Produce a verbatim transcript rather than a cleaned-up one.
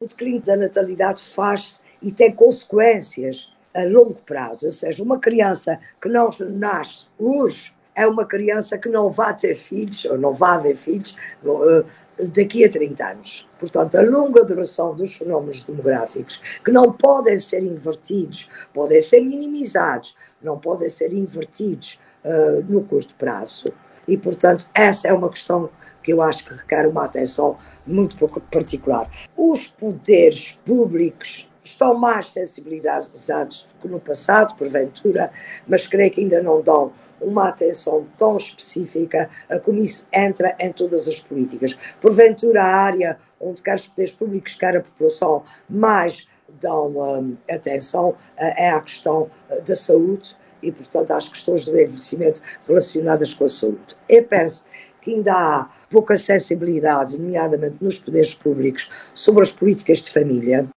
o declínio da natalidade faz-se e tem consequências a longo prazo, ou seja, uma criança que não nasce hoje é uma criança que não vai ter filhos, ou não vai haver filhos, daqui a trinta anos. Portanto, a longa duração dos fenómenos demográficos, que não podem ser invertidos, podem ser minimizados, não podem ser invertidos uh, no curto prazo. E, portanto, essa é uma questão que eu acho que requer uma atenção muito particular. Os poderes públicos estão mais sensibilizados do que no passado, porventura, mas creio que ainda não dão uma atenção tão específica a como isso entra em todas as políticas. Porventura, a área onde quer os poderes públicos, quer a população, mais dão um, atenção uh, é a questão uh, da saúde e, portanto, às questões do envelhecimento relacionadas com a saúde. Eu penso que ainda há pouca sensibilidade, nomeadamente nos poderes públicos, sobre as políticas de família.